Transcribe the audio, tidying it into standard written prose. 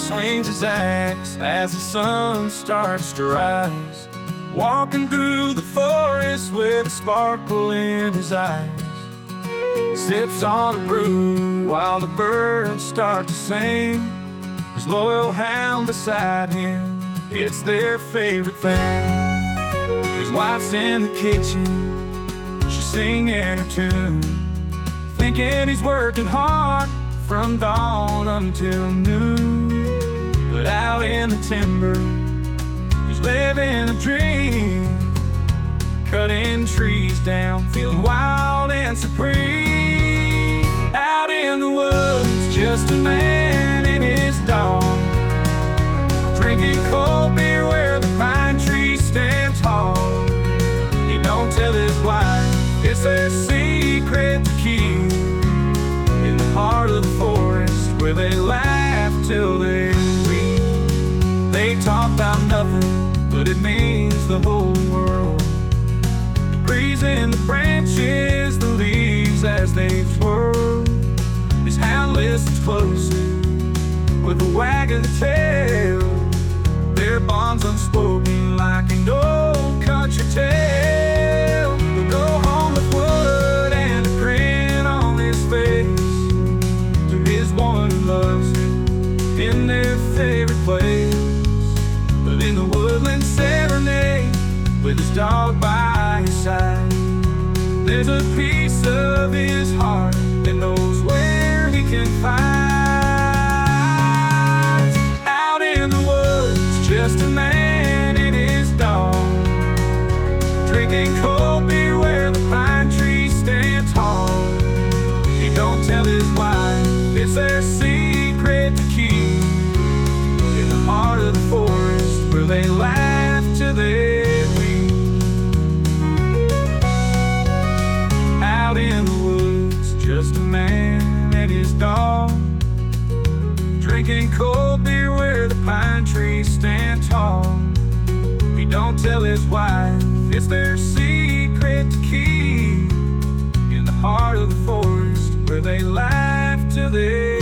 swings his axe as the sun starts to rise, walking through the forest with a sparkle in his eyes. Sips on a brew while the birds start to sing. His loyal hound beside him, it's their favorite thing. His wife's in the kitchen, she's singing a tune, thinking he's working hard from dawn until noon. But out in the timber, he's living a dream, cutting trees down, feeling wild and supreme. Out in the woods, just a man and his dog, drinking cold beer where the pine trees stand tall. He don't tell his wife, it's their secret to keep, in the heart of the forest where they laugh till they weep. They talk about nothing, but it means the whole world. The breeze in the branches, the leaves as they twirl. His hound listens closely with a wag of the tail. Their bond's unspoken like an old country tale. They'll go home with wood and a grin on his face, to his one who loves him in their favorite place. But in the woodland serenade, with his dog by his side, there's a piece of his heart that knows where he can find. Out in the woods, just a man and his dog, drinking cold beer where the pine trees stand tall. He don't tell his wife, it's their secret to keep, in the heart of the forest where they laugh till they weep. Out in the woods, just a man and his dog, drinking cold beer where the pine trees stand tall. He don't tell his wife, it's their secret to keep, in the heart of the forest where they laugh till they